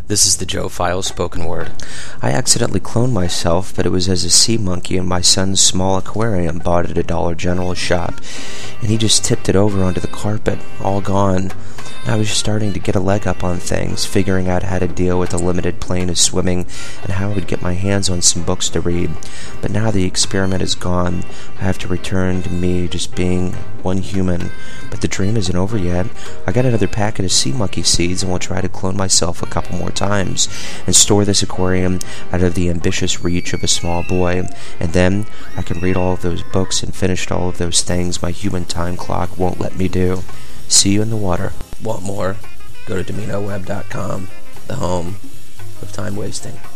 This is the Joe Files spoken word. I accidentally cloned myself, but it was as a sea monkey in my son's small aquarium bought at a Dollar General shop, and he just tipped it over onto the carpet, all gone. I was just starting to get a leg up on things, figuring out how to deal with a limited plane of swimming and how I would get my hands on some books to read. But now the experiment is gone. I have to return to me just being one human. But the dream isn't over yet. I got another packet of sea monkey seeds and will try to clone myself a couple more times and store this aquarium out of the ambitious reach of a small boy. And then I can read all of those books and finish all of those things my human time clock won't let me do. See you in the water. Want more? Go to DominoWeb.com, the home of time wasting.